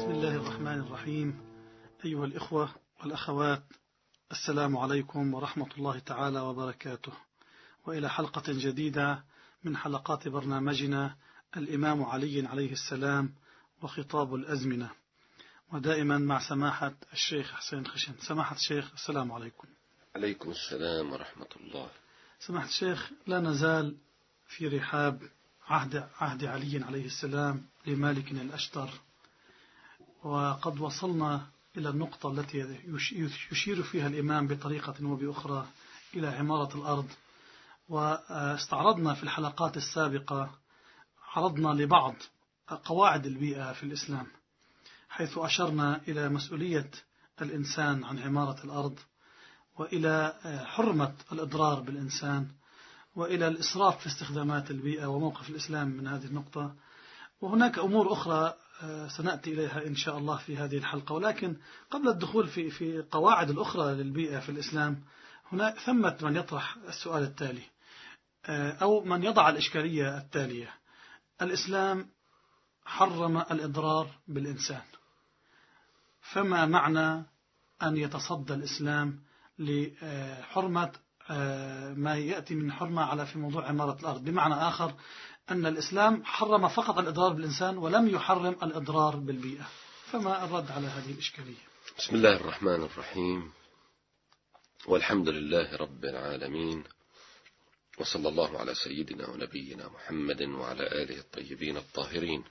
بسم الله الرحمن الرحيم. أيها الإخوة والأخوات، السلام عليكم ورحمة الله تعالى وبركاته، وإلى حلقة جديدة من حلقات برنامجنا الإمام علي عليه السلام وخطاب الأزمنة، ودائما مع سماحة الشيخ حسين خشن. سماحة الشيخ، السلام عليكم. عليكم السلام ورحمة الله. سماحة الشيخ، لا نزال في رحاب عهد علي عليه السلام لمالك الأشتر، وقد وصلنا إلى النقطة التي يشير فيها الإمام بطريقة وبأخرى إلى عمارة الأرض. واستعرضنا في الحلقات السابقة، عرضنا لبعض قواعد البيئة في الإسلام، حيث أشرنا إلى مسؤولية الإنسان عن عمارة الأرض، وإلى حرمة الإضرار بالإنسان، وإلى الإسراف في استخدامات البيئة وموقف الإسلام من هذه النقطة. وهناك أمور أخرى سنأتي إليها إن شاء الله في هذه الحلقة، ولكن قبل الدخول في قواعد الأخرى للبيئة في الإسلام، هنا ثمة من يطرح السؤال التالي، أو من يضع الإشكالية التالية: الإسلام حرم الإضرار بالإنسان، فما معنى أن يتصدى الإسلام لحرمة ما يأتي من حرمة على في موضوع عمارة الأرض؟ بمعنى آخر، أن الإسلام حرم فقط الإضرار بالإنسان ولم يحرم الإضرار بالبيئة. فما الرد على هذه الإشكالية؟ بسم الله الرحمن الرحيم، والحمد لله رب العالمين، وصلى الله على سيدنا ونبينا محمد وعلى آله الطيبين الطاهرين.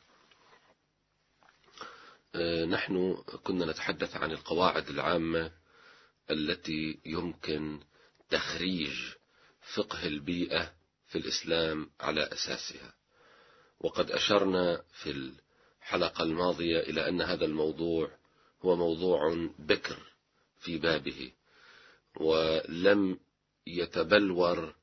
نحن كنا نتحدث عن القواعد العامة التي يمكن تخريج فقه البيئة في الإسلام على أساسها، وقد أشرنا في الحلقة الماضية إلى أن هذا الموضوع هو موضوع بكر في بابه، ولم يتبلور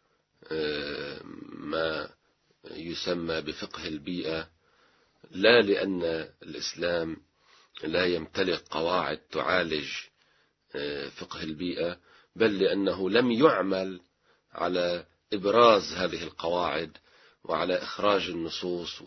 ما يسمى بفقه البيئة، لا لأن الإسلام لا يمتلك قواعد تعالج فقه البيئة، بل لأنه لم يعمل على إبراز هذه القواعد وعلى إخراج النصوص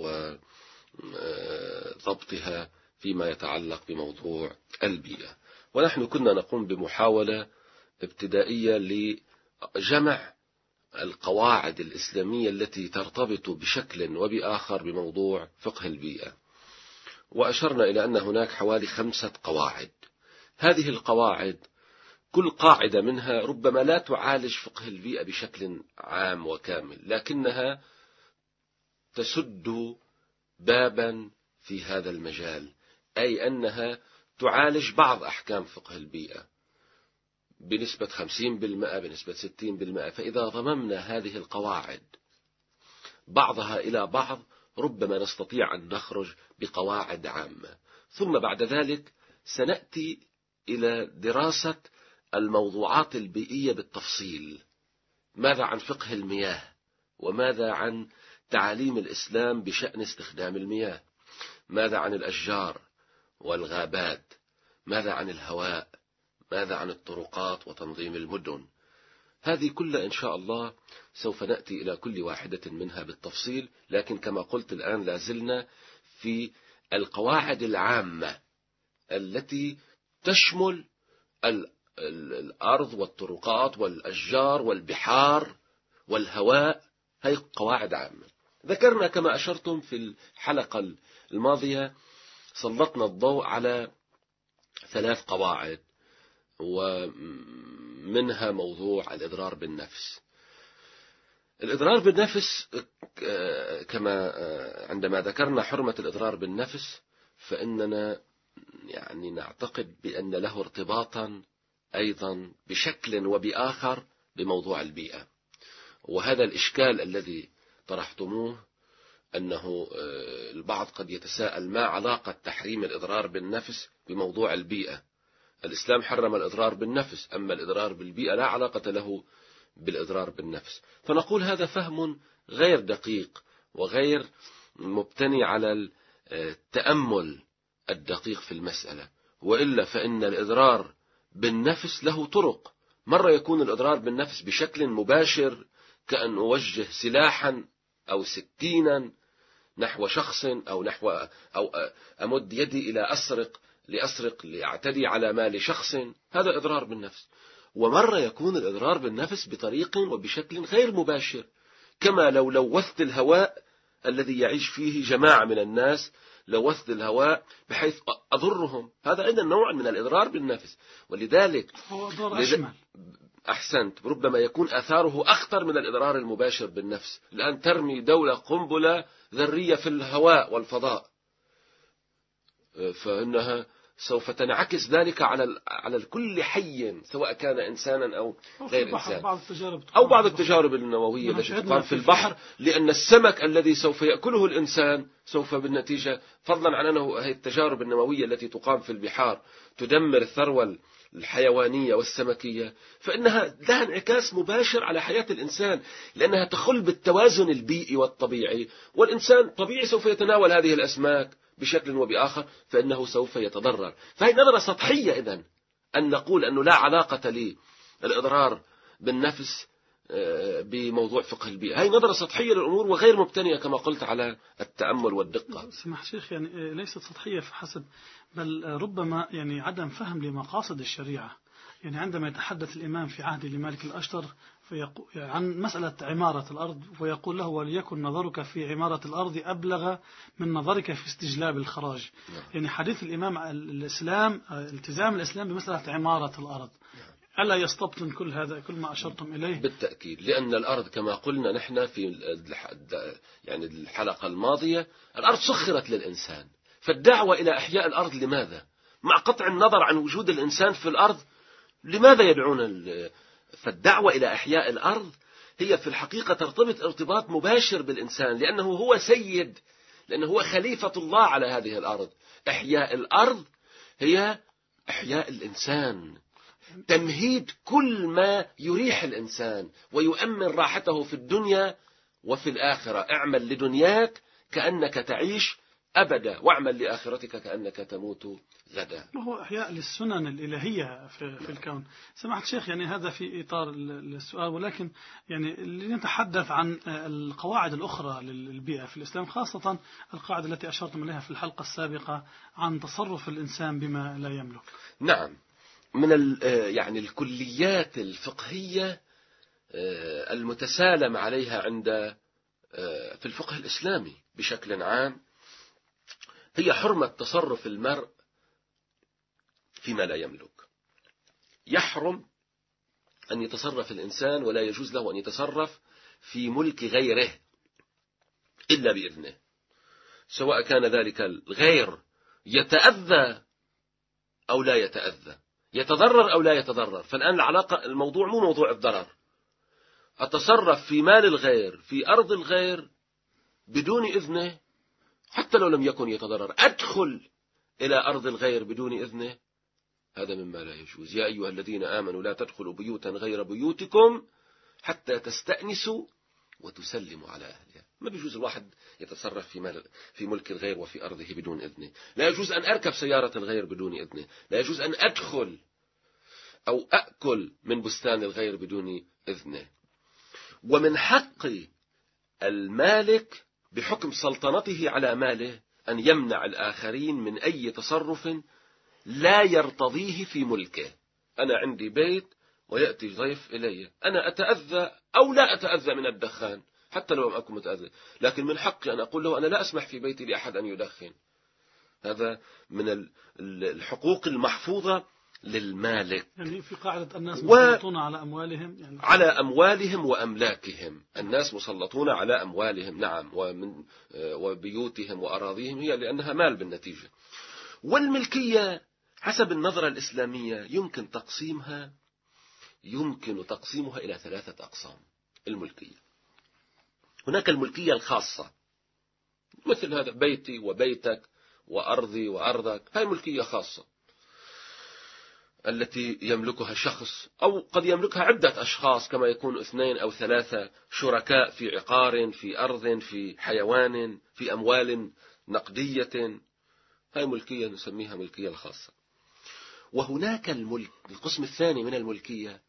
وضبطها فيما يتعلق بموضوع البيئة. ونحن كنا نقوم بمحاولة ابتدائية لجمع القواعد الإسلامية التي ترتبط بشكل وبآخر بموضوع فقه البيئة، وأشرنا إلى أن هناك حوالي 5 قواعد. هذه القواعد كل قاعدة منها ربما لا تعالج فقه البيئة بشكل عام وكامل، لكنها تسد بابا في هذا المجال، أي أنها تعالج بعض أحكام فقه البيئة بنسبة 50%، بنسبة 60%. فإذا ضممنا هذه القواعد بعضها إلى بعض، ربما نستطيع أن نخرج بقواعد عامة. ثم بعد ذلك سنأتي إلى دراسة الموضوعات البيئية بالتفصيل. ماذا عن فقه المياه؟ وماذا عن تعاليم الإسلام بشأن استخدام المياه؟ ماذا عن الأشجار والغابات؟ ماذا عن الهواء؟ ماذا عن الطرقات وتنظيم المدن؟ هذه كلها إن شاء الله سوف نأتي إلى كل واحدة منها بالتفصيل، لكن كما قلت الآن لازلنا في القواعد العامة التي تشمل الأرض والطرقات والأشجار والبحار والهواء. هي قواعد عامة. ذكرنا كما أشرتم في الحلقة الماضية، سلطنا الضوء على 3 قواعد، ومنها موضوع الإضرار بالنفس. الإضرار بالنفس كما عندما ذكرنا حرمة الإضرار بالنفس، فإننا يعني نعتقد بأن له ارتباطا أيضا بشكل وبآخر بموضوع البيئة. وهذا الإشكال الذي طرحتموه، أنه البعض قد يتساءل: ما علاقة تحريم الإضرار بالنفس بموضوع البيئة؟ الإسلام حرم الإضرار بالنفس، أما الإضرار بالبيئة لا علاقة له بالإضرار بالنفس. فنقول هذا فهم غير دقيق وغير مبتني على التأمل الدقيق في المسألة، وإلا فإن الإضرار بالنفس له طرق. مرة يكون الإضرار بالنفس بشكل مباشر، كأن أوجه سلاحا أو سكينا نحو شخص أو أمد يدي إلى لأسرق لأعتدي على مال شخص، هذا إضرار بالنفس. ومرة يكون الإضرار بالنفس بطريق وبشكل غير مباشر، كما لو لوثت الهواء الذي يعيش فيه جماعة من الناس، لوثت الهواء بحيث أضرهم، هذا أيضا نوع من الإضرار بالنفس. ولذلك هو ضرر أشمل. أحسنت، ربما يكون آثاره أخطر من الإضرار المباشر بالنفس. الآن ترمي دولة قنبلة ذرية في الهواء والفضاء، فإنها سوف تنعكس ذلك على كل حي، سواء كان إنسانا أو غير إنسان، أو بعض التجارب النووية التي تقام في البحر، لأن السمك الذي سوف يأكله الإنسان سوف بالنتيجة، فضلا عن أنه هذه التجارب النووية التي تقام في البحار تدمر الثروة الحيوانية والسمكية، فإنها لها انعكاس مباشر على حياة الإنسان، لأنها تخل بالتوازن البيئي والطبيعي، والإنسان طبيعي سوف يتناول هذه الأسماك بشكل وبآخر، فإنه سوف يتضرر. فهي نظرة سطحية إذن أن نقول أنه لا علاقة للإضرار بالنفس بموضوع فقه البيئة. هي نظرة سطحية للأمور وغير مبتنية كما قلت على التأمل والدقة. سمح شيخ، يعني ليست سطحية فحسب، بل ربما يعني عدم فهم لمقاصد الشريعة. يعني عندما يتحدث الإمام في عهد لمالك الأشتر عن مسألة عمارة الأرض، ويقول له: وليكن نظرك في عمارة الأرض أبلغ من نظرك في استجلاب الخراج. يعني حديث الإمام الإسلام، التزام الإسلام بمسألة عمارة الأرض، ألا يستبطن كل هذا، كل ما أشرتم إليه؟ بالتأكيد، لأن الأرض كما قلنا نحن في يعني الحلقة الماضية، الأرض سخرت للإنسان، فالدعوة إلى إحياء الأرض لماذا؟ مع قطع النظر عن وجود الإنسان في الأرض، لماذا يدعون فالدعوة إلى إحياء الأرض هي في الحقيقة ترتبط ارتباط مباشر بالإنسان، لأنه هو سيد، لأنه هو خليفة الله على هذه الأرض. إحياء الأرض هي إحياء الإنسان، تمهيد كل ما يريح الإنسان ويؤمن راحته في الدنيا وفي الآخرة. اعمل لدنياك كأنك تعيش أبدا، واعمل لآخرتك كأنك تموت غدا. وهو إحياء للسنن الإلهية في الكون. سمعت شيخ، يعني هذا في إطار السؤال، ولكن يعني لنتحدث عن القواعد الأخرى للبيئة في الإسلام، خاصة القاعدة التي أشرتم إليها في الحلقة السابقة عن تصرف الإنسان بما لا يملك. نعم، من يعني الكليات الفقهية المتسالم عليها في الفقه الإسلامي بشكل عام هي حرمة تصرف المرء فيما لا يملك. يحرم أن يتصرف الإنسان، ولا يجوز له أن يتصرف في ملك غيره إلا بإذنه، سواء كان ذلك الغير يتأذى أو لا يتأذى، يتضرر أو لا يتضرر. فالآن العلاقة، الموضوع مو موضوع الضرر. أتصرف في مال الغير، في أرض الغير بدون إذنه، حتى لو لم يكن يتضرر. أدخل إلى أرض الغير بدون إذنه، هذا مما لا يجوز. يا أيها الذين آمنوا لا تدخلوا بيوتا غير بيوتكم حتى تستأنسوا وتسلموا على أهلها. ما بيجوز الواحد يتصرف في ملك الغير وفي أرضه بدون إذنه. لا يجوز أن أركب سيارة الغير بدون إذنه. لا يجوز أن أدخل أو أأكل من بستان الغير بدون إذنه. ومن حق المالك بحكم سلطنته على ماله أن يمنع الآخرين من أي تصرف لا يرتضيه في ملكه. أنا عندي بيت ويأتي ضيف إلي، أنا أتأذى أو لا أتأذى من الدخان حتى لو لم أكن متأذى، لكن من حقي أن أقول له أنا لا أسمح في بيتي لأحد أن يدخن. هذا من الحقوق المحفوظة للمالك. يعني في قاعدة الناس مسلطون على أموالهم، يعني على أموالهم وأملاكهم. الناس مسلطون على أموالهم، نعم، وبيوتهم وأراضيهم، هي لأنها مال بالنتيجة. والملكية حسب النظرة الإسلامية يمكن تقسيمها إلى 3 أقسام. الملكية، هناك الملكية الخاصة، مثل هذا بيتي وبيتك وأرضي وأرضك، هاي ملكية خاصة التي يملكها شخص، أو قد يملكها عدة أشخاص، كما يكون 2 أو 3 شركاء في عقار، في أرض، في حيوان، في أموال نقدية. هاي ملكية نسميها ملكية الخاصة. وهناك القسم الثاني من الملكية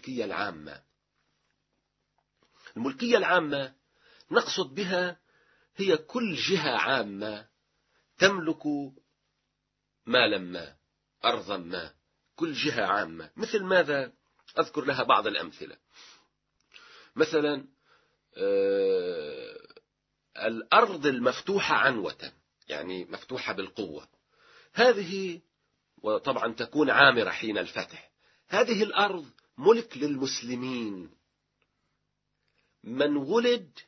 العامة. الملكية العامة نقصد بها هي كل جهة عامة تملك مالا ما، أرضا ما، كل جهة عامة. مثل ماذا؟ أذكر لها بعض الأمثلة. مثلا الأرض المفتوحة عنوة، يعني مفتوحة بالقوة، هذه وطبعا تكون عامرة حين الفتح. هذه الأرض ملك للمسلمين، من ولد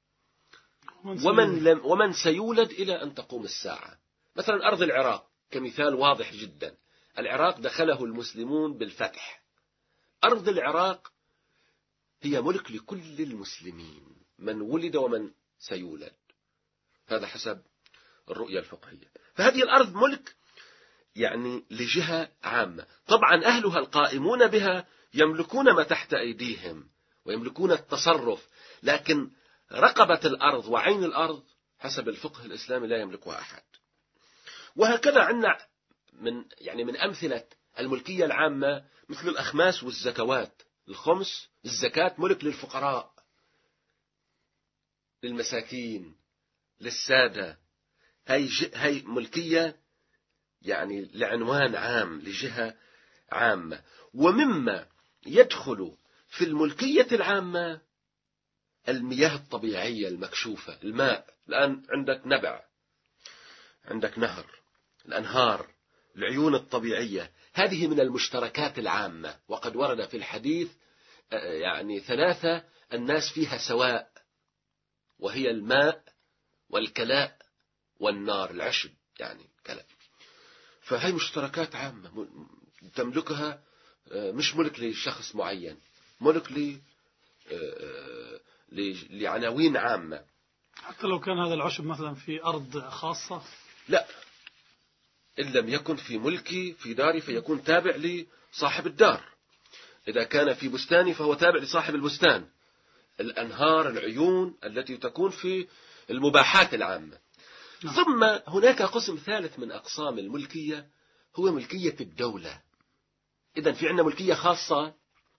ومن سيولد إلى أن تقوم الساعة. مثلا أرض العراق كمثال واضح جدا، العراق دخله المسلمون بالفتح. أرض العراق هي ملك لكل المسلمين، من ولد ومن سيولد، هذا حسب الرؤية الفقهية. فهذه الأرض ملك يعني لجهة عامة. طبعا أهلها القائمون بها يملكون ما تحت أيديهم ويملكون التصرف، لكن رقبة الأرض وعين الأرض حسب الفقه الإسلامي لا يملكها أحد. وهكذا عندنا من أمثلة الملكية العامة مثل الأخماس والزكوات. الخمس، الزكاة، ملك للفقراء، للمساكين، للسادة. هي ملكية يعني لعنوان عام، لجهة عامة. ومما يدخل في الملكية العامة المياه الطبيعية المكشوفة، الماء. الآن عندك نبع، عندك نهر، الأنهار، العيون الطبيعية، هذه من المشتركات العامة. وقد ورد في الحديث يعني 3 الناس فيها سواء، وهي الماء والكلاء والنار، العشب يعني كلاء. فهي مشتركات عامة تملكها، مش ملك لشخص معين، ملك لعناوين عامة. حتى لو كان هذا العشب مثلا في أرض خاصة؟ لا، إن لم يكن في ملكي في داري فيكون تابع لصاحب الدار. إذا كان في بستاني فهو تابع لصاحب البستان. الأنهار، العيون التي تكون في المباحات العامة. ثم هناك قسم ثالث من أقسام الملكية، هو ملكية الدولة. إذن في عندنا ملكية خاصة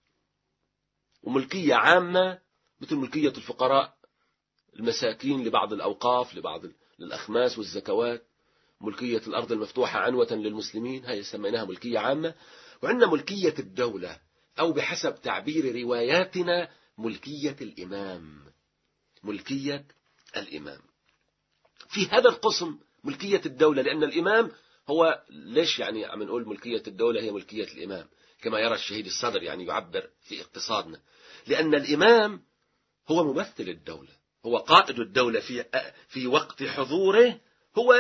وملكية عامة، مثل ملكية الفقراء، المساكين، لبعض الأوقاف، للأخماس والزكوات. ملكية الأرض المفتوحة عنوة للمسلمين، هي سميناها ملكية عامة. وعندنا ملكية الدولة، أو بحسب تعبير رواياتنا ملكية الإمام. ملكية الإمام في هذا القسم ملكية الدولة، لأن الإمام هو، ليش يعني عم نقول ملكية الدولة هي ملكية الإمام كما يرى الشهيد الصدر، يعني يعبر في اقتصادنا؟ لأن الإمام هو ممثل الدولة، هو قائد الدولة في وقت حضوره، هو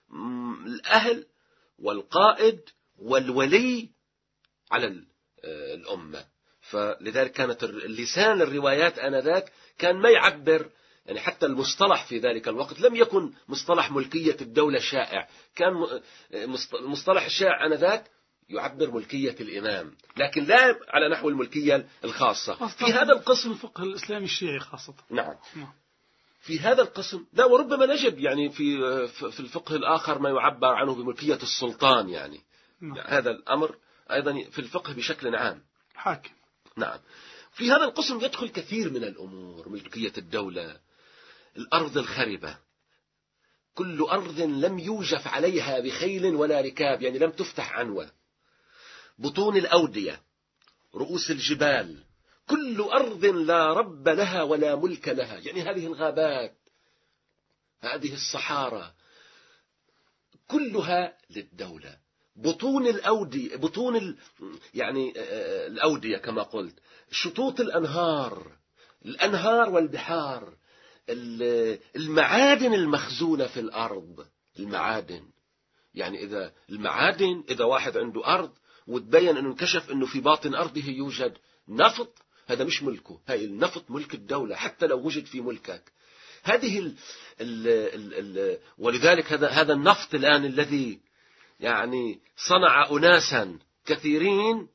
الأهل والقائد والولي على الأمة. فلذلك كانت اللسان الروايات آنذاك كان ما يعبر، يعني حتى المصطلح في ذلك الوقت لم يكن مصطلح ملكية الدولة شائع، كان المصطلح الشائع آنذاك يعبر ملكية الإمام، لكن لا على نحو الملكية الخاصة. في هذا القسم الفقه الإسلامي الشيعي خاصة. نعم. في هذا القسم لا، وربما نجد يعني في الفقه الآخر ما يعبر عنه بملكية السلطان، يعني هذا الأمر أيضا في الفقه بشكل عام حاكم. نعم. في هذا القسم يدخل كثير من الأمور، ملكية الدولة. الأرض الخربة، كل أرض لم يوجف عليها بخيل ولا ركاب، يعني لم تفتح عنوة. بطون الأودية، رؤوس الجبال، كل أرض لا رب لها ولا ملك لها، يعني هذه الغابات، هذه الصحارى كلها للدولة. بطون الأودية، يعني الأودية كما قلت، شطوط الأنهار والبحار، المعادن المخزونة في الأرض. المعادن يعني إذا واحد عنده أرض وتبين أنه انكشف أنه في باطن أرضه يوجد نفط، هذا مش ملكه، هاي النفط ملك الدولة حتى لو وجد في ملكك. هذه ولذلك هذا النفط الآن الذي يعني صنع أناسا كثيرين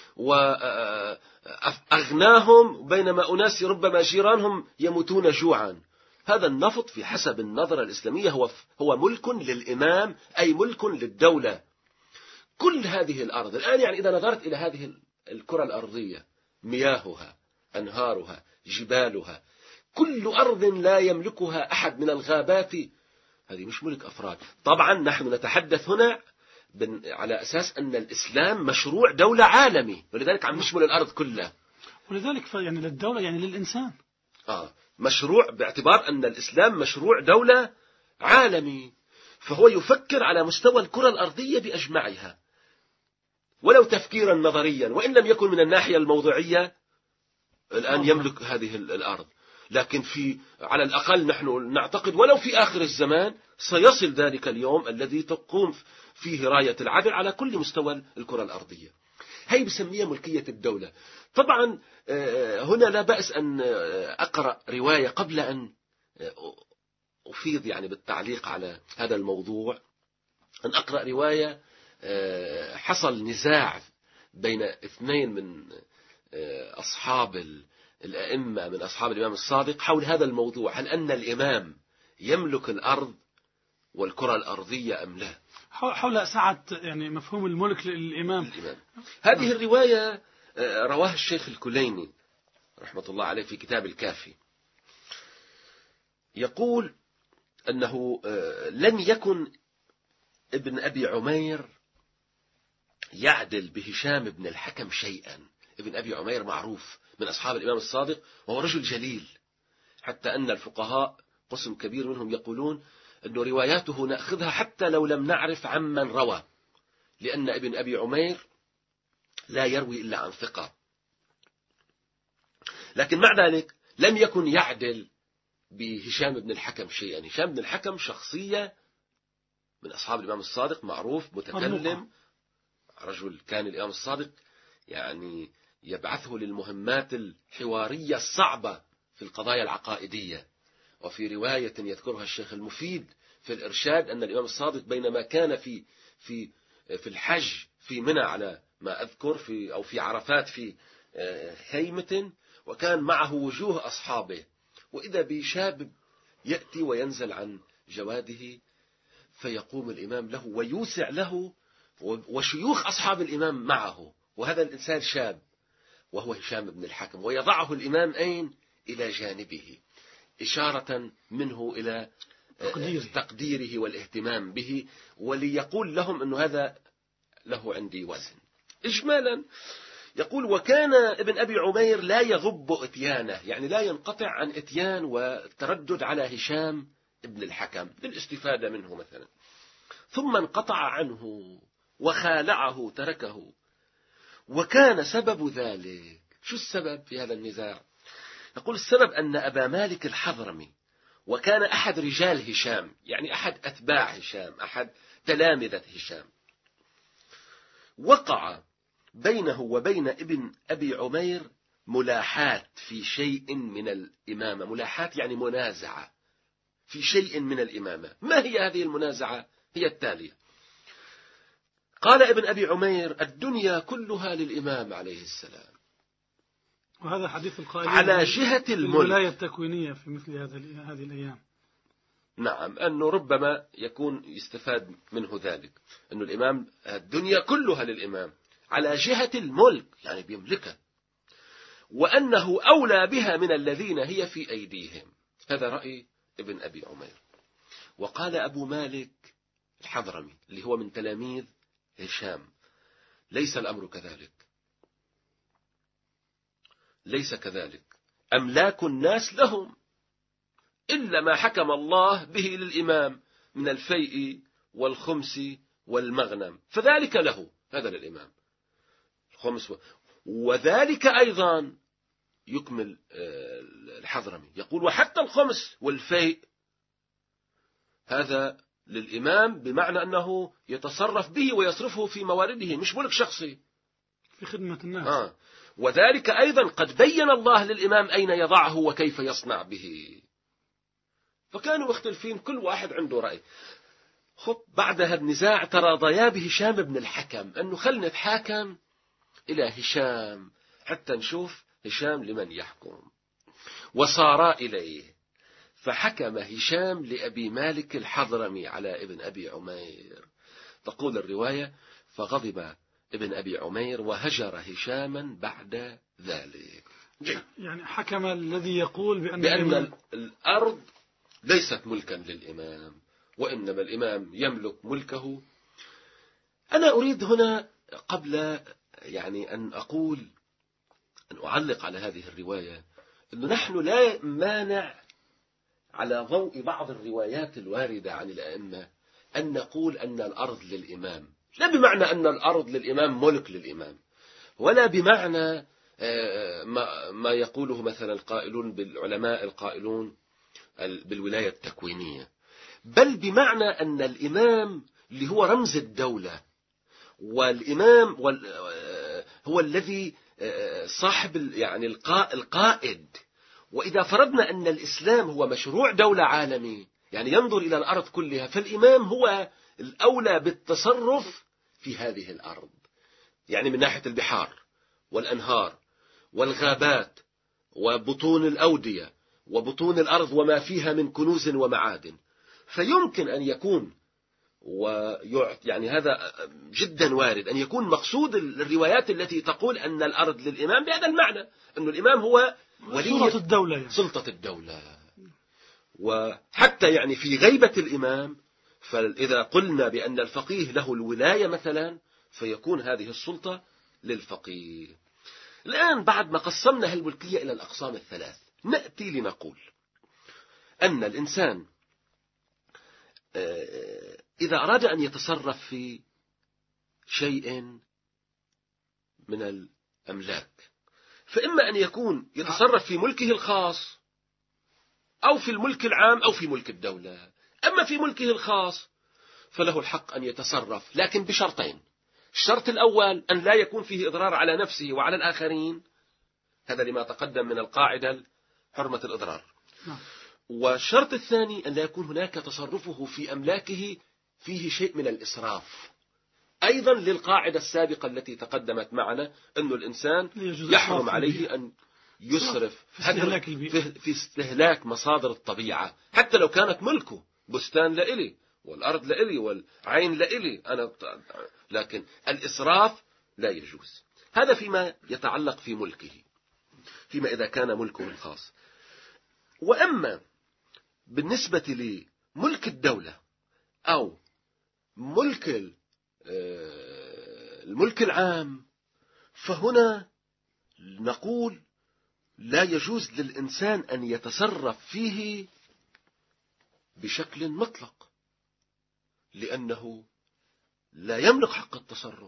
وأغناهم، بينما أناس ربما جيرانهم يموتون جوعا. هذا النفط في حسب النظرة الإسلامية هو ملك للإمام، أي ملك للدولة. كل هذه الأرض الآن، يعني إذا نظرت إلى هذه الكرة الأرضية، مياهها، أنهارها، جبالها، كل أرض لا يملكها أحد من الغابات، هذه مش ملك أفراد. طبعا نحن نتحدث هنا على أساس أن الإسلام مشروع دولة عالمي، ولذلك عم يشمل الأرض كلها. ولذلك يعني للدولة يعني للإنسان. مشروع باعتبار أن الإسلام مشروع دولة عالمي، فهو يفكر على مستوى الكرة الأرضية بأجمعها، ولو تفكيرا نظريا، وإن لم يكن من الناحية الموضوعية الآن يملك هذه الأرض. لكن على الأقل نحن نعتقد ولو في آخر الزمان سيصل ذلك اليوم الذي تقوم فيه راية العدل على كل مستوى الكرة الأرضية. هي بسميها ملكية الدولة. طبعا هنا لا بأس أن أقرأ رواية قبل أن أفيض يعني بالتعليق على هذا الموضوع. أن أقرأ رواية حصل نزاع بين اثنين من أصحاب الأئمة من أصحاب الإمام الصادق حول هذا الموضوع، هل أن الإمام يملك الأرض والكرة الأرضية أم لا، حول سعة يعني مفهوم الملك للإمام. هذه الرواية رواها الشيخ الكليني رحمة الله عليه في كتاب الكافي. يقول أنه لم يكن ابن أبي عمير يعدل بهشام بن الحكم شيئا. ابن أبي عمير معروف من أصحاب الإمام الصادق وهو رجل جليل، حتى أن الفقهاء قسم كبير منهم يقولون أن رواياته نأخذها حتى لو لم نعرف عمن روى، لأن ابن أبي عمير لا يروي إلا عن ثقة. لكن مع ذلك لم يكن يعدل بهشام بن الحكم شيئا. هشام بن الحكم شخصية من أصحاب الإمام الصادق، معروف، متكلم، رجل كان الإمام الصادق يعني يبعثه للمهمات الحوارية الصعبة في القضايا العقائدية. وفي رواية يذكرها الشيخ المفيد في الإرشاد أن الإمام الصادق بينما كان في الحج في منى على ما أذكر أو في عرفات في خيمة، وكان معه وجوه أصحابه، وإذا بشاب يأتي وينزل عن جواده فيقوم الإمام له ويوسع له، وشيوخ أصحاب الإمام معه، وهذا الإنسان شاب وهو هشام بن الحكم، ويضعه الإمام أين؟ إلى جانبه، إشارة منه إلى تقديره والاهتمام به، وليقول لهم أن هذا له عندي وزن. إجمالا يقول وكان ابن أبي عمير لا يغب إتيانه، يعني لا ينقطع عن إتيان والتردد على هشام ابن الحكم للاستفادة منه مثلا، ثم انقطع عنه وخالعه تركه. وكان سبب ذلك، شو السبب في هذا النزاع؟ يقول السبب أن أبا مالك الحضرمي، وكان أحد رجال هشام، يعني أحد أتباع هشام، أحد تلامذة هشام، وقع بينه وبين ابن أبي عمير ملاحات في شيء من الإمامة. ملاحات يعني منازعة في شيء من الإمامة. ما هي هذه المنازعة؟ هي التالية: قال ابن أبي عمير الدنيا كلها للإمام عليه السلام، وهذا حديث القائلين على جهة الملك، الولاية التكوينية في مثل هذه الأيام. نعم، أنه ربما يكون يستفاد منه ذلك، أنه الإمام الدنيا كلها للإمام على جهة الملك، يعني بيملكها، وأنه أولى بها من الذين هي في أيديهم. هذا رأي ابن أبي عمير. وقال أبو مالك الحضرمي اللي هو من تلاميذ هشام: ليس الأمر كذلك، ليس كذلك، أملاك الناس لهم إلا ما حكم الله به للإمام من الفيء والخمس والمغنم، فذلك له، هذا للإمام الخمس وذلك أيضا يكمل الحضرمي، يقول وحتى الخمس والفيء هذا للإمام، بمعنى أنه يتصرف به ويصرفه في موارده، مش ملك شخصي، في خدمة الناس. وذلك أيضا قد بين الله للإمام أين يضعه وكيف يصنع به. فكانوا مختلفين، كل واحد عنده رأي. بعد هذا النزاع تراضيا بهشام بن الحكم أنه خلنا نتحاكم إلى هشام حتى نشوف هشام لمن يحكم، وصارا إليه، فحكم هشام لأبي مالك الحضرمي على ابن أبي عمير. تقول الرواية: فغضب ابن أبي عمير وهجر هشاما بعد ذلك. يعني حكم الذي يقول بأن الأرض ليست ملكا للإمام، وإنما الإمام يملك ملكه. أنا أريد هنا قبل يعني أن أعلق على هذه الرواية، أنه نحن لا مانع على ضوء بعض الروايات الواردة عن الأئمة أن نقول أن الأرض للإمام، لا بمعنى أن الأرض للإمام ملك للإمام، ولا بمعنى ما يقوله مثلا القائلون بالعلماء القائلون بالولاية التكوينية، بل بمعنى أن الإمام اللي هو رمز الدولة، والإمام هو الذي صاحب يعني القائد. وإذا فرضنا أن الإسلام هو مشروع دولة عالمي يعني ينظر إلى الأرض كلها، فالإمام هو الأولى بالتصرف في هذه الأرض، يعني من ناحية البحار والأنهار والغابات وبطون الأودية وبطون الأرض وما فيها من كنوز ومعادن. فيمكن أن يكون يعني هذا جدا وارد أن يكون مقصود الروايات التي تقول أن الأرض للإمام بهذا المعنى، أن الإمام هو ولي الدولة يعني. سلطة الدولة. وحتى يعني في غيبة الإمام، فإذا قلنا بأن الفقيه له الولاية مثلا، فيكون هذه السلطة للفقيه. الآن بعد ما قسمنا الملكية إلى الأقسام الثلاث، نأتي لنقول أن الإنسان إذا أراد أن يتصرف في شيء من الأملاك، فإما أن يكون يتصرف في ملكه الخاص أو في الملك العام أو في ملك الدولة. أما في ملكه الخاص فله الحق أن يتصرف، لكن بشرطين. الشرط الأول أن لا يكون فيه إضرار على نفسه وعلى الآخرين، هذا لما تقدم من القاعدة حرمة الإضرار. والشرط الثاني أن لا يكون هناك تصرفه في أملاكه فيه شيء من الإسراف، أيضا للقاعدة السابقة التي تقدمت معنا أن الإنسان يحرم عليه أن يسرف في استهلاك مصادر الطبيعة، حتى لو كانت ملكه، بستان لإلي والأرض لإلي والعين لإلي أنا، لكن الإسراف لا يجوز. هذا فيما يتعلق في ملكه، فيما إذا كان ملكه الخاص. وأما بالنسبة لملك الدولة أو ملك الملك العام، فهنا نقول لا يجوز للإنسان أن يتصرف فيه بشكل مطلق، لأنه لا يملك حق التصرف،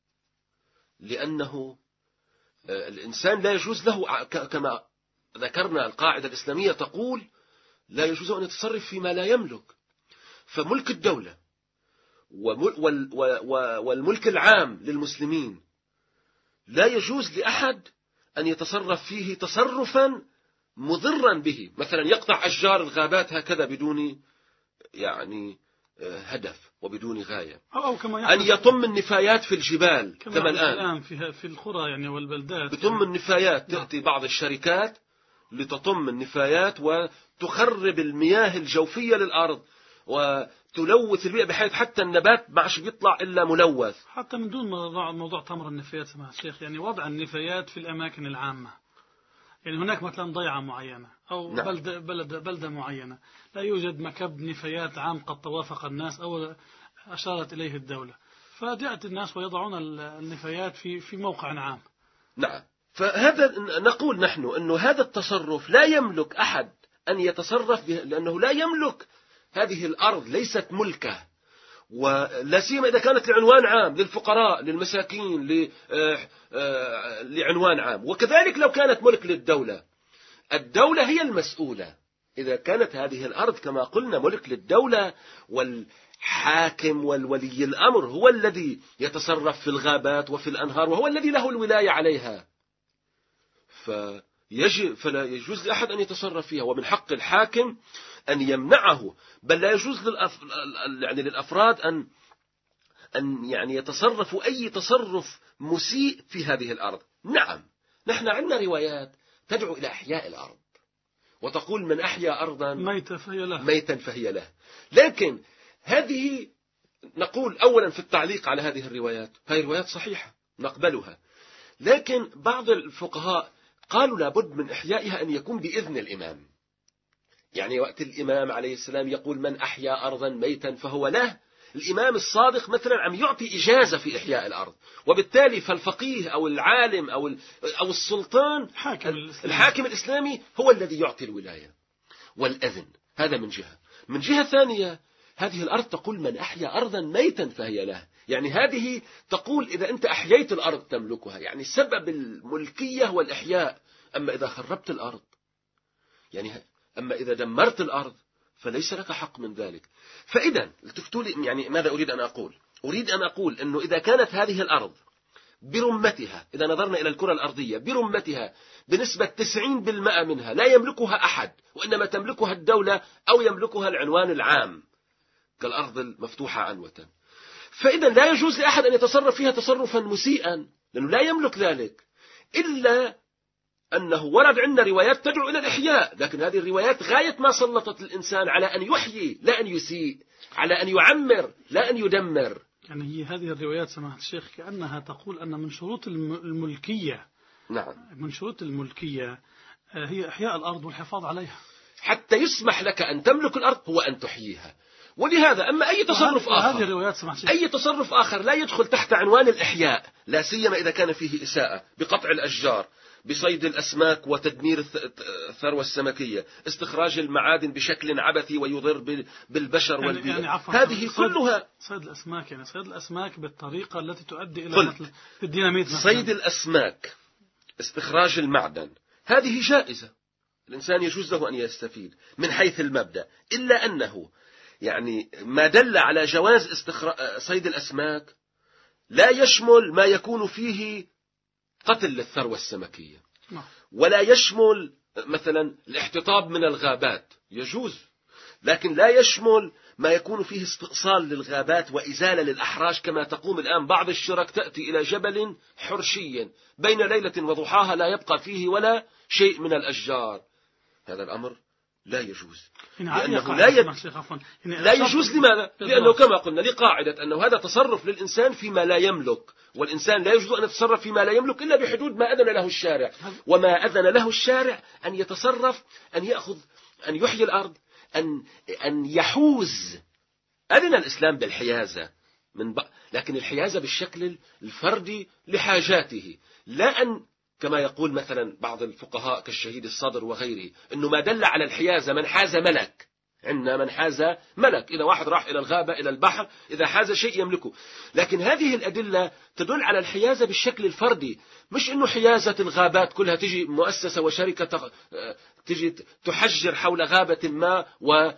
لأنه الإنسان لا يجوز له، كما ذكرنا القاعدة الإسلامية تقول لا يجوز أن يتصرف فيما لا يملك. فملك الدولة والملك العام للمسلمين لا يجوز لأحد أن يتصرف فيه تصرفا مضرا به، مثلا يقطع أشجار الغابات هكذا بدون يعني هدف وبدون غاية، أو كما أن يطم النفايات في الجبال كما الآن في القرى يعني والبلدات، بتم النفايات. تأتي بعض الشركات لتطم النفايات وتخرب المياه الجوفية للأرض وتلوث البيئة، بحيث حتى النبات ما عادش بيطلع إلا ملوث. حتى من دون موضوع تمر النفايات سماحة الشيخ، يعني وضع النفايات في الأماكن العامة، يعني هناك مثلا ضيعة معينة أو نعم. بلدة معينة لا يوجد مكب نفايات عام قد توافق الناس أو أشارت إليه الدولة، فجاءت الناس ويضعون النفايات في موقع عام. نعم، فهذا نقول نحن أنه هذا التصرف لا يملك أحد أن يتصرف به، لأنه لا يملك هذه الأرض، ليست ملكه، ولا سيما إذا كانت لعنوان عام للفقراء للمساكين لعنوان عام. وكذلك لو كانت ملك للدولة، الدولة هي المسؤولة. إذا كانت هذه الأرض كما قلنا ملك للدولة، والحاكم والولي الأمر هو الذي يتصرف في الغابات وفي الأنهار، وهو الذي له الولاية عليها، فلا يجوز لأحد أن يتصرف فيها. ومن حق الحاكم أن يمنعه، بل لا يجوز للأفراد أن يعني يتصرفوا أي تصرف مسيء في هذه الأرض. نعم، نحن عندنا روايات تدعو إلى إحياء الأرض وتقول من أحيا أرضا ميتا فهي له، لكن هذه نقول أولا في التعليق على هذه الروايات، هذه الروايات صحيحة نقبلها، لكن بعض الفقهاء قالوا لابد من إحيائها أن يكون بإذن الإمام. يعني وقت الإمام عليه السلام يقول من أحيا أرضا ميتا فهو له، الإمام الصادق مثلا عم يعطي إجازة في إحياء الأرض، وبالتالي فالفقيه أو العالم أو السلطان الحاكم الإسلامي هو الذي يعطي الولاية والأذن. هذا من جهة. من جهة ثانية هذه الأرض تقول من أحيا أرضا ميتا فهي له، يعني هذه تقول إذا أنت أحييت الأرض تملكها، يعني سبب الملكية والإحياء. أما إذا خربت الأرض، يعني أما إذا دمرت الأرض فليس لك حق من ذلك. فإذا يعني ماذا أريد أن أقول؟ أريد أن أقول أنه إذا كانت هذه الأرض برمتها، إذا نظرنا إلى الكرة الأرضية برمتها بنسبة 90% منها لا يملكها أحد، وإنما تملكها الدولة أو يملكها العنوان العام كالأرض المفتوحة عنوة، فإذا لا يجوز لأحد أن يتصرف فيها تصرفا مسيئا، لأنه لا يملك ذلك، إلا أنه ورد عندنا روايات تدعو إلى الإحياء، لكن هذه الروايات غاية ما سلطت الإنسان على أن يحيي لا أن يسيء، على أن يعمر لا أن يدمر. يعني هي هذه الروايات سماحة الشيخ كأنها تقول أن من شروط الملكية، نعم، من شروط الملكية هي إحياء الأرض والحفاظ عليها، حتى يسمح لك أن تملك الأرض هو أن تحييها. ولهذا أما أي تصرف آخر، أي تصرف آخر لا يدخل تحت عنوان الإحياء، لا سيما إذا كان فيه إساءة بقطع الأشجار، بصيد الأسماك وتدمير الثروة السمكية، استخراج المعادن بشكل عبثي ويضر بالبشر والبيئة، هذه كلها صيد الأسماك، يعني صيد الأسماك بالطريقة التي تؤدي إلى مثل الديناميت مثلا. صيد الأسماك، استخراج المعدن، هذه جائزة، الإنسان يجوز له أن يستفيد من حيث المبدأ، إلا أنه يعني ما دل على جواز صيد الأسماك لا يشمل ما يكون فيه قتل للثروة السمكية، ولا يشمل مثلا الاحتطاب من الغابات، يجوز، لكن لا يشمل ما يكون فيه استئصال للغابات وإزالة للأحراش، كما تقوم الآن بعض الشرك تأتي إلى جبل حرشي بين ليلة وضحاها لا يبقى فيه ولا شيء من الأشجار، هذا الأمر لا يجوز، لأنه لا يجوز. لماذا؟ لأنه كما قلنا لقاعدة أنه هذا تصرف للإنسان فيما لا يملك، والإنسان لا يجوز أن يتصرف فيما لا يملك إلا بحدود ما أذن له الشارع، وما أذن له الشارع أن يتصرف، أن يأخذ، أن يحيي الأرض، أن يحوز. أذن الإسلام بالحيازة لكن الحيازة بالشكل الفردي لحاجاته، لا أن كما يقول مثلا بعض الفقهاء كالشهيد الصدر وغيره، أنه ما دل على الحيازة من حاز ملك، عندنا من حاز ملك، إذا واحد راح إلى الغابة إلى البحر إذا حاز شيء يملكه، لكن هذه الأدلة تدل على الحيازة بالشكل الفردي، مش أنه حيازة الغابات كلها تجي مؤسسة وشركة تجي تحجر حول غابة ما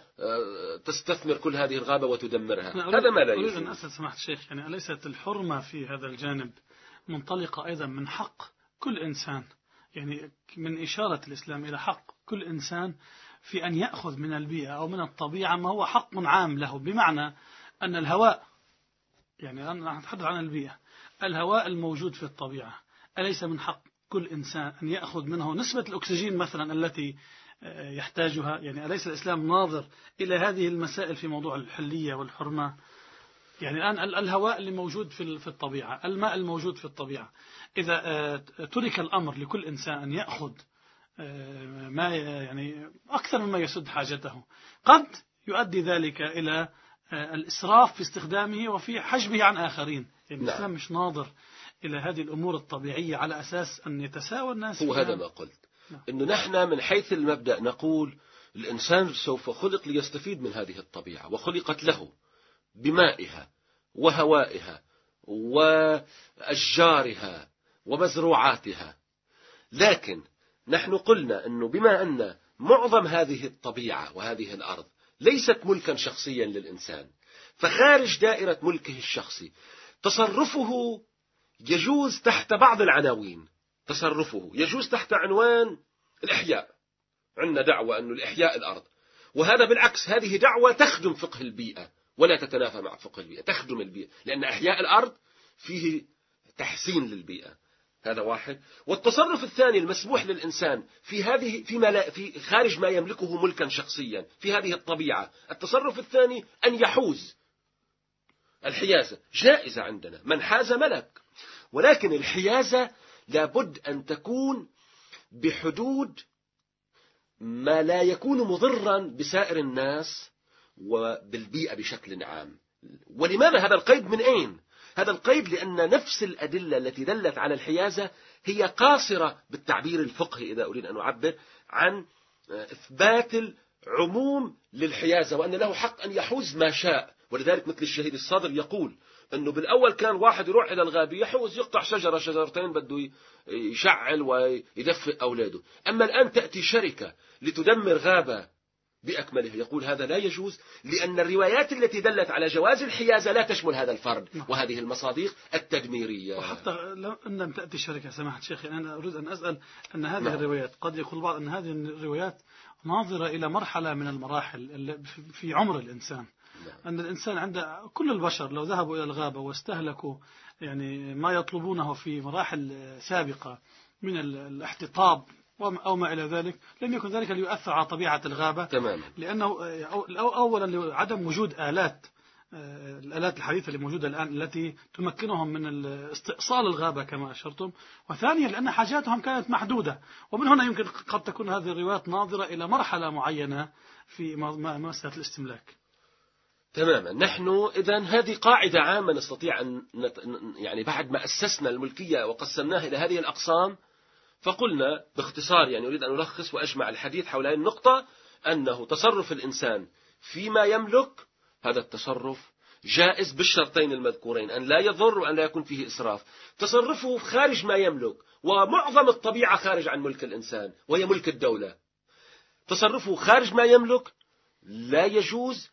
وتستثمر كل هذه الغابة وتدمرها، هذا ما لا يجوز. أريد أن أسأل سماحة الشيخ، يعني أليست الحرمة في هذا الجانب منطلقة أيضا من حق كل إنسان، يعني من إشارة الإسلام إلى حق كل إنسان في أن يأخذ من البيئة أو من الطبيعة ما هو حق عام له، بمعنى أن الهواء، يعني أنا أتحدث عن البيئة، الهواء الموجود في الطبيعة أليس من حق كل إنسان أن يأخذ منه نسبة الأكسجين مثلا التي يحتاجها؟ يعني أليس الإسلام ناظر إلى هذه المسائل في موضوع الحلية والحرمة؟ يعني الآن الهواء اللي موجود في الطبيعة، الماء الموجود في الطبيعة، إذا ترك الأمر لكل إنسان أن يأخذ ما يعني أكثر مما يسد حاجته، قد يؤدي ذلك إلى الإسراف في استخدامه وفي حجبه عن آخرين. يعني الإسلام مش ناظر إلى هذه الأمور الطبيعية على أساس أن يتساوى الناس. هو هذا ما قلت، إنه نحن من حيث المبدأ نقول الإنسان سوف خلق ليستفيد من هذه الطبيعة، وخلقت له بمائها وهوائها وأشجارها ومزروعاتها، لكن نحن قلنا أنه بما أن معظم هذه الطبيعة وهذه الأرض ليست ملكا شخصيا للإنسان، فخارج دائرة ملكه الشخصي تصرفه يجوز تحت بعض العناوين، تصرفه يجوز تحت عنوان الإحياء، عندنا دعوة أنه الإحياء الأرض، وهذا بالعكس هذه دعوة تخدم فقه البيئة ولا تتنافى مع فقه البيئة، تخدم البيئة، لأن إحياء الأرض فيه تحسين للبيئة، هذا واحد. والتصرف الثاني المسموح للإنسان في خارج ما يملكه ملكا شخصيا في هذه الطبيعة، التصرف الثاني أن يحوز، الحيازة جائزة عندنا، من حاز ملك، ولكن الحيازة لابد أن تكون بحدود ما لا يكون مضرا بسائر الناس وبالبيئة بشكل عام. ولماذا هذا القيد؟ من أين؟ هذا القيد لأن نفس الأدلة التي دلت على الحيازة هي قاصرة بالتعبير الفقهي، إذا أريد أن أعبر عن إثبات العموم للحيازة، وأن له حق أن يحوز ما شاء. ولذلك مثل الشهيد الصدر يقول أنه بالأول كان واحد يروح إلى الغابة يحوز يقطع شجرة شجرتين بده يشعل ويدفئ أولاده، أما الآن تأتي شركة لتدمر غابة بأكملها، يقول هذا لا يجوز، لأن الروايات التي دلت على جواز الحيازة لا تشمل هذا الفرد وهذه المصادق التدميرية. وحتى إن لم تأتي شركة سماحة شيخ، أنا أريد أن أسأل أن هذه الروايات قد يقول بعض أن هذه الروايات ناظرة إلى مرحلة من المراحل في عمر الإنسان. أن الإنسان عند كل البشر لو ذهبوا إلى الغابة واستهلكوا يعني ما يطلبونه في مراحل سابقة من الاحتطاب أو ما إلى ذلك، لم يكن ذلك ليؤثر على طبيعة الغابة تماما. لأنه أولا لعدم وجود الآلات الحديثة اللي موجودة الآن التي تمكنهم من استئصال الغابة كما أشرتم، وثانيا لأن حاجاتهم كانت محدودة. ومن هنا يمكن قد تكون هذه الروايات ناظرة إلى مرحلة معينة في مسألة الاستملاك. تماما. نحن إذن هذه قاعدة عامة نستطيع أن يعني بعد ما أسسنا الملكية وقسمناها إلى هذه الأقسام، فقلنا باختصار يعني أريد أن ألخص وأجمع الحديث حول هذه النقطة، أنه تصرف الإنسان فيما يملك هذا التصرف جائز بالشرطين المذكورين، أن لا يضر وأن لا يكون فيه إسراف. تصرفه خارج ما يملك، ومعظم الطبيعة خارج عن ملك الإنسان وهي ملك الدولة، تصرفه خارج ما يملك لا يجوز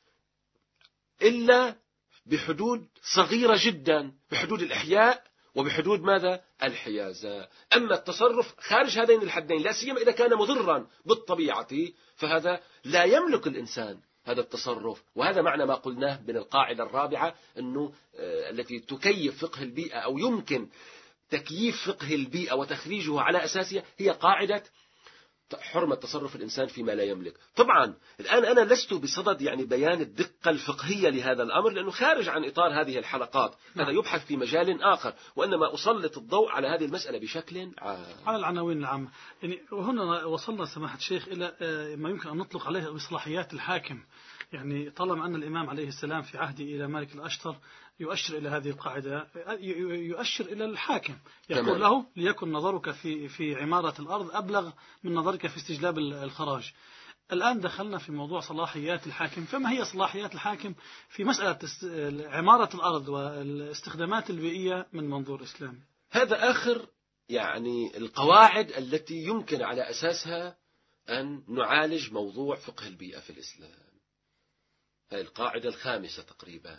إلا بحدود صغيرة جدا، بحدود الإحياء وبحدود ماذا؟ الحيازة. أما التصرف خارج هذين الحدين لا سيما إذا كان مضرا بالطبيعة فهذا لا يملك الإنسان هذا التصرف. وهذا معنى ما قلناه من القاعدة الرابعة أنه التي تكيف فقه البيئة أو يمكن تكييف فقه البيئة وتخريجه على أساسها هي قاعدة حرمة تصرف الإنسان فيما لا يملك. طبعا الآن أنا لست بصدد يعني بيان الدقة الفقهية لهذا الأمر لأنه خارج عن إطار هذه الحلقات، هذا يبحث في مجال آخر، وإنما أسلط الضوء على هذه المسألة بشكل عام على العناوين العامة. يعني وهنا وصلنا سماحة الشيخ إلى ما يمكن أن نطلق عليه إصلاحيات الحاكم. يعني طالما أن الإمام عليه السلام في عهده إلى مالك الأشتر يؤشر إلى هذه القاعدة، يؤشر إلى الحاكم، يقول له ليكن نظرك في عمارة الأرض أبلغ من نظرك في استجلاب الخراج. الآن دخلنا في موضوع صلاحيات الحاكم، فما هي صلاحيات الحاكم في مسألة عمارة الأرض والاستخدامات البيئية من منظور إسلامي؟ هذا آخر يعني القواعد التي يمكن على أساسها أن نعالج موضوع فقه البيئة في الإسلام. هذه القاعدة الخامسة تقريبا،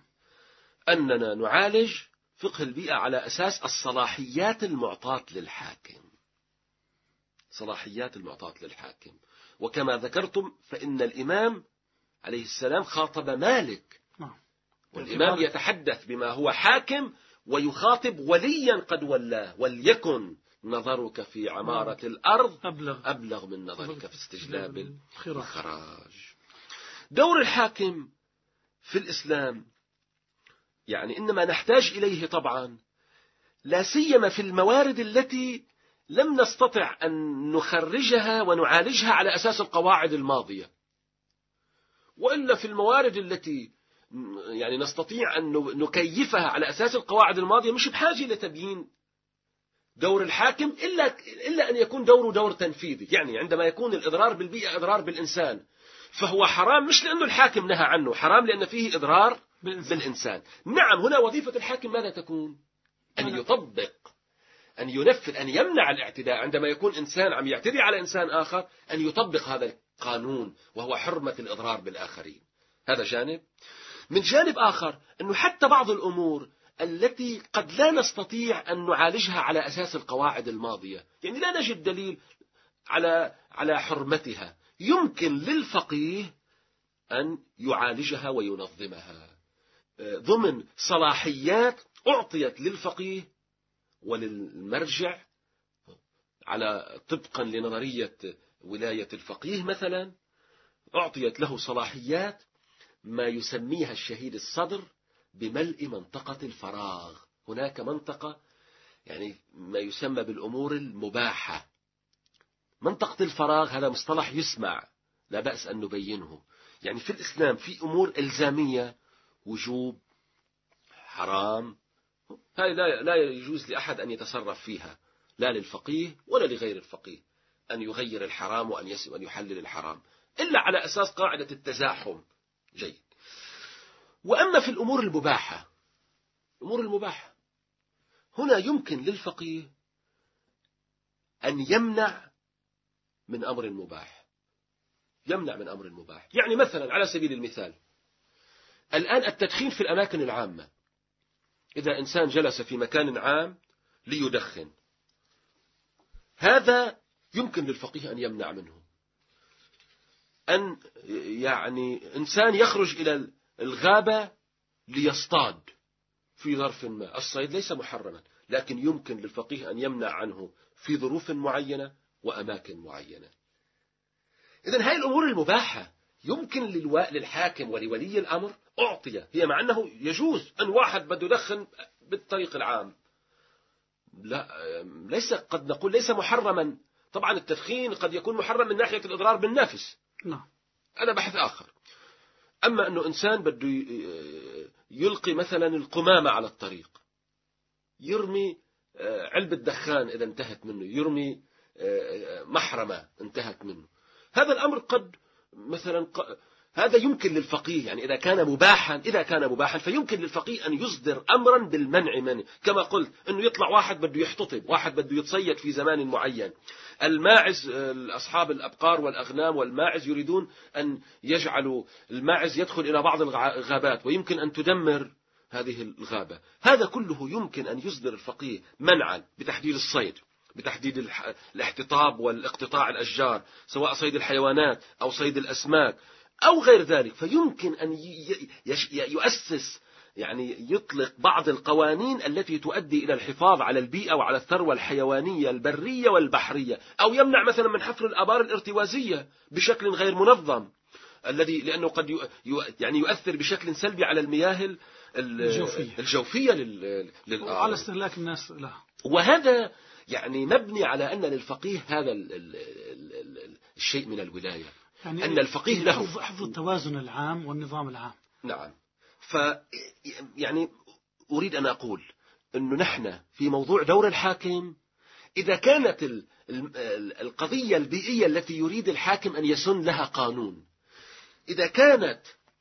أننا نعالج فقه البيئة على أساس الصلاحيات المعطاة للحاكم. صلاحيات المعطاة للحاكم، وكما ذكرتم فإن الإمام عليه السلام خاطب مالك، والإمام يتحدث بما هو حاكم ويخاطب وليا قد ولاه، وليكن نظرك في عمارة الأرض أبلغ من نظرك في استجلاب الخراج. دور الحاكم في الإسلام يعني إنما نحتاج إليه طبعا لا سيما في الموارد التي لم نستطع أن نخرجها ونعالجها على أساس القواعد الماضية، وإلا في الموارد التي يعني نستطيع أن نكيفها على أساس القواعد الماضية مش بحاجة لتبيين دور الحاكم إلا أن يكون دوره دور تنفيذي. يعني عندما يكون الإضرار بالبيئة إضرار بالإنسان فهو حرام، مش لأنه الحاكم نهى عنه، حرام لأن فيه إضرار بالإنسان. نعم، هنا وظيفة الحاكم ماذا تكون؟ أن يطبق، أن ينفذ، أن يمنع الاعتداء. عندما يكون إنسان عم يعتدي على إنسان آخر أن يطبق هذا القانون وهو حرمة الإضرار بالآخرين. هذا جانب. من جانب آخر أنه حتى بعض الأمور التي قد لا نستطيع أن نعالجها على أساس القواعد الماضية، يعني لا نجد دليل على حرمتها، يمكن للفقيه أن يعالجها وينظمها ضمن صلاحيات أعطيت للفقيه وللمرجع على طبقا لنظرية ولاية الفقيه. مثلا أعطيت له صلاحيات ما يسميها الشهيد الصدر بملء منطقة الفراغ. هناك منطقة يعني ما يسمى بالأمور المباحة، منطقة الفراغ هذا مصطلح يسمع، لا بأس أن نبينه. يعني في الإسلام في أمور إلزامية، وجوب، حرام، هذه لا يجوز لأحد أن يتصرف فيها، لا للفقيه ولا لغير الفقيه أن يغير الحرام وأن يحلل الحرام إلا على أساس قاعدة التزاحم. جيد. وأما في الأمور المباحة، الأمور المباحة هنا يمكن للفقيه أن يمنع من أمر مباح، يمنع من أمر مباح. يعني مثلا على سبيل المثال الآن التدخين في الأماكن العامة، إذا إنسان جلس في مكان عام ليدخن، هذا يمكن للفقيه أن يمنع منه. أن يعني إنسان يخرج إلى الغابة ليصطاد في ظرف ما، الصيد ليس محرما، لكن يمكن للفقيه أن يمنع عنه في ظروف معينة وأماكن معينة. إذن هذه الأمور المباحة يمكن للحاكم ولولي الأمر أعطية هي، مع أنه يجوز أن واحد بده يدخن بالطريق العام، لا ليس، قد نقول ليس محرما. طبعا التدخين قد يكون محرم من ناحية الإضرار بالنفس، هذا بحث آخر. أما أنه إنسان بده يلقي مثلا القمامة على الطريق، يرمي علبة دخان إذا انتهت منه، يرمي محرمة انتهت منه، هذا الأمر قد مثلا هذا يمكن للفقيه، يعني إذا كان مباحا فيمكن للفقيه أن يصدر أمرا بالمنع منه. كما قلت أنه يطلع واحد بده يحتطب، واحد بده يتصيد في زمان معين، الماعز، أصحاب الأبقار والأغنام والماعز يريدون أن يجعلوا الماعز يدخل إلى بعض الغابات ويمكن أن تدمر هذه الغابة، هذا كله يمكن أن يصدر الفقيه منعا بتحديد الصيد، بتحديد الاحتطاب والاقتطاع الأشجار، سواء صيد الحيوانات أو صيد الأسماك أو غير ذلك. فيمكن أن يؤسس، يعني يطلق بعض القوانين التي تؤدي إلى الحفاظ على البيئة وعلى الثروة الحيوانية البرية والبحرية، أو يمنع مثلا من حفر الآبار الارتوازية بشكل غير منظم، الذي لأنه قد يعني يؤثر بشكل سلبي على المياه الجوفية وعلى استهلاك الناس لها. وهذا يعني مبني على أن للفقيه هذا الشيء من الولاية، يعني أن الفقيه له حفظ التوازن العام والنظام العام. نعم. يعني أريد أن أقول أنه نحن في موضوع دور الحاكم، إذا كانت القضية البيئية التي يريد الحاكم أن يسن لها قانون، إذا كانت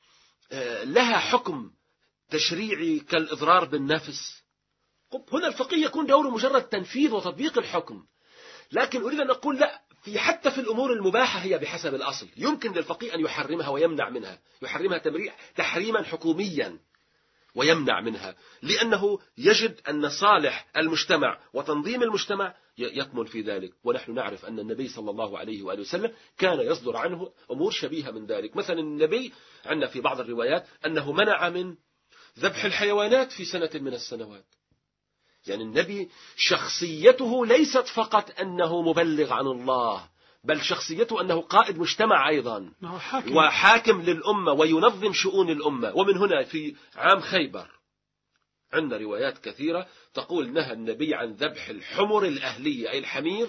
لها حكم تشريعي كالإضرار بالنفس، هنا الفقيه يكون دوره مجرد تنفيذ وتطبيق الحكم. لكن أريد أن أقول لا، حتى في الأمور المباحة هي بحسب الأصل يمكن للفقيه أن يحرمها ويمنع منها، يحرمها تحريما حكوميا ويمنع منها، لأنه يجد أن صالح المجتمع وتنظيم المجتمع يكمن في ذلك. ونحن نعرف أن النبي صلى الله عليه وآله وسلم كان يصدر عنه أمور شبيهة من ذلك. مثلا النبي عندنا في بعض الروايات أنه منع من ذبح الحيوانات في سنة من السنوات. يعني النبي شخصيته ليست فقط أنه مبلغ عن الله، بل شخصيته أنه قائد مجتمع أيضا وحاكم للأمة وينظم شؤون الأمة. ومن هنا في عام خيبر عندنا روايات كثيرة تقول نهى النبي عن ذبح الحمر الأهلية، أي الحمير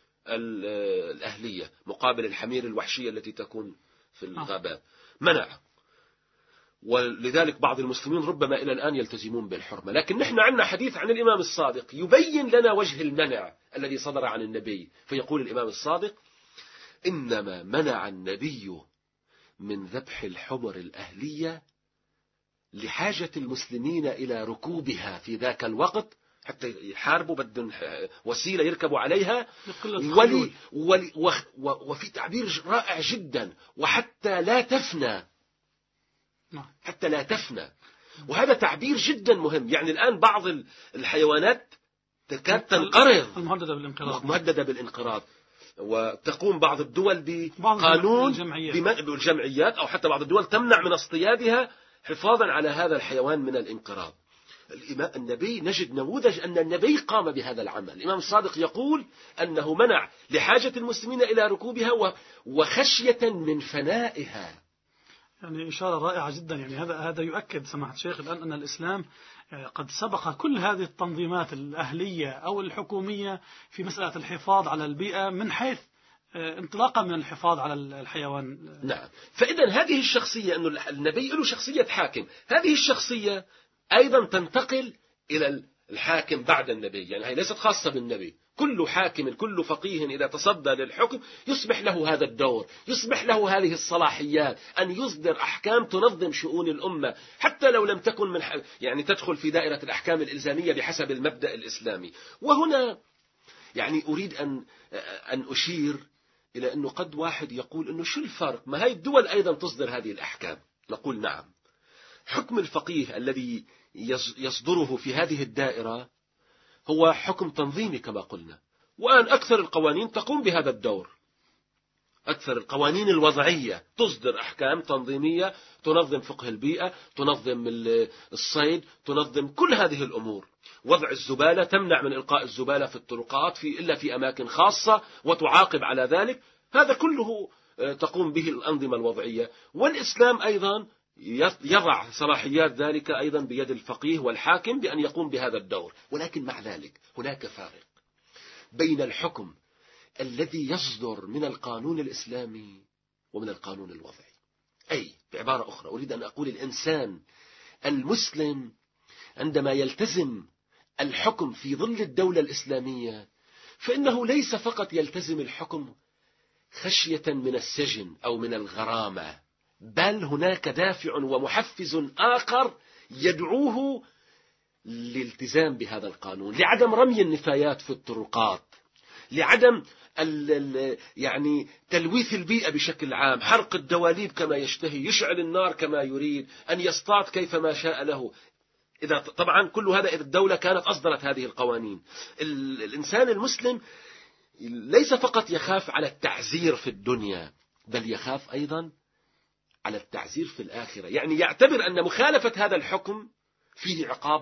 الأهلية مقابل الحمير الوحشية التي تكون في الغابات، منع. ولذلك بعض المسلمين ربما إلى الآن يلتزمون بالحرمة. لكن نحن عندنا حديث عن الإمام الصادق يبين لنا وجه المنع الذي صدر عن النبي. فيقول الإمام الصادق: إنما منع النبي من ذبح الحمر الأهلية لحاجة المسلمين إلى ركوبها في ذاك الوقت، حتى يحاربوا بدهم وسيلة يركبوا عليها، وفي تعبير رائع جدا: وحتى لا تفنى، حتى لا تفنى. وهذا تعبير جدا مهم. يعني الآن بعض الحيوانات تكاد تنقرض، مهددة بالانقراض، وتقوم بعض الدول بقانون بالجمعيات، أو حتى بعض الدول تمنع من اصطيادها حفاظا على هذا الحيوان من الانقراض. النبي نجد نموذج أن النبي قام بهذا العمل. الإمام الصادق يقول أنه منع لحاجة المسلمين إلى ركوبها وخشية من فنائها. يعني إشارة رائعة جدا. يعني هذا يؤكد سماحة الشيخ الآن أن الإسلام قد سبق كل هذه التنظيمات الأهلية أو الحكومية في مسألة الحفاظ على البيئة من حيث انطلاقا من الحفاظ على الحيوان. نعم. فإذا هذه الشخصية، أنه النبي له شخصية حاكم، هذه الشخصية أيضا تنتقل إلى الحاكم بعد النبي. يعني هي ليست خاصة بالنبي، كل حاكم كل فقيه إذا تصدى للحكم يصبح له هذا الدور، يصبح له هذه الصلاحيات أن يصدر أحكام تنظم شؤون الأمة، حتى لو لم تكن يعني تدخل في دائرة الأحكام الإلزامية بحسب المبدأ الإسلامي. وهنا يعني أريد أن أشير إلى أنه قد واحد يقول أنه شو الفرق؟ ما هي الدول أيضا تصدر هذه الأحكام. نقول نعم، حكم الفقيه الذي يصدره في هذه الدائرة هو حكم تنظيمي كما قلنا، وأن أكثر القوانين تقوم بهذا الدور. أكثر القوانين الوضعية تصدر أحكام تنظيمية تنظم فقه البيئة، تنظم الصيد، تنظم كل هذه الأمور. وضع الزبالة، تمنع من إلقاء الزبالة في الطرقات إلا في أماكن خاصة وتعاقب على ذلك. هذا كله تقوم به الأنظمة الوضعية. والإسلام أيضا يضع صلاحيات ذلك أيضا بيد الفقيه والحاكم بأن يقوم بهذا الدور. ولكن مع ذلك هناك فارق بين الحكم الذي يصدر من القانون الإسلامي ومن القانون الوضعي. أي بعبارة أخرى أريد أن أقول الإنسان المسلم عندما يلتزم الحكم في ظل الدولة الإسلامية فإنه ليس فقط يلتزم الحكم خشية من السجن أو من الغرامة، بل هناك دافع ومحفز آخر يدعوه للالتزام بهذا القانون، لعدم رمي النفايات في الطرقات، لعدم يعني تلويث البيئة بشكل عام، حرق الدواليب كما يشتهي، يشعل النار كما يريد، أن يصطاد كيفما شاء له. إذا طبعا كل هذا إذا الدولة كانت أصدرت هذه القوانين. الإنسان المسلم ليس فقط يخاف على التعزير في الدنيا، بل يخاف أيضا على التعزير في الآخرة. يعني يعتبر أن مخالفة هذا الحكم فيه عقاب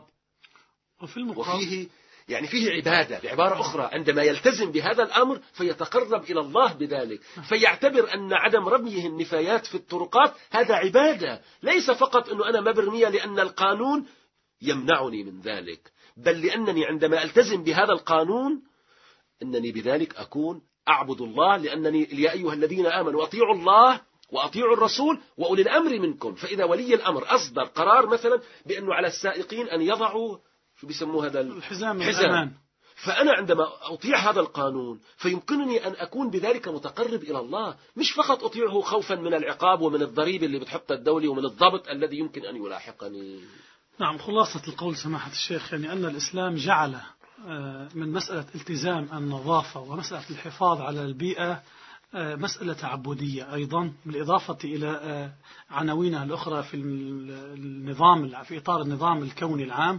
وفيه يعني فيه عبادة. بعبارة أخرى عندما يلتزم بهذا الأمر فيتقرب إلى الله بذلك، فيعتبر أن عدم رميه النفايات في الطرقات هذا عبادة، ليس فقط أنه أنا ما برميها لأن القانون يمنعني من ذلك، بل لأنني عندما ألتزم بهذا القانون أنني بذلك أكون أعبد الله، لأنني يا أيها الذين آمنوا أطيعوا الله وأطيعوا الرسول وأولي الأمر منكم. فإذا ولي الأمر أصدر قرار مثلا بأنه على السائقين أن يضعوا شو بيسموه هذا الحزام، فأنا عندما أطيع هذا القانون فيمكنني أن أكون بذلك متقرب إلى الله، مش فقط أطيعه خوفا من العقاب ومن الضريبة اللي بتحطها الدولة ومن الضبط الذي يمكن أن يلاحقني. نعم، خلاصة القول سماحة الشيخ يعني أن الإسلام جعل من مسألة التزام النظافة ومسألة الحفاظ على البيئة مسألة تعبدية أيضا، بالإضافة إلى عناوينها الأخرى في النظام، في إطار النظام الكوني العام.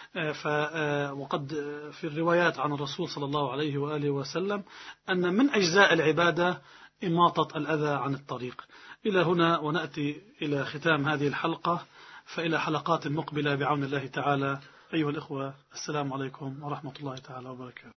وقد في الروايات عن الرسول صلى الله عليه وآله وسلم أن من أجزاء العبادة إماطة الأذى عن الطريق. إلى هنا ونأتي إلى ختام هذه الحلقة، فإلى حلقات مقبلة بعون الله تعالى. أيها الإخوة، السلام عليكم ورحمة الله تعالى وبركاته.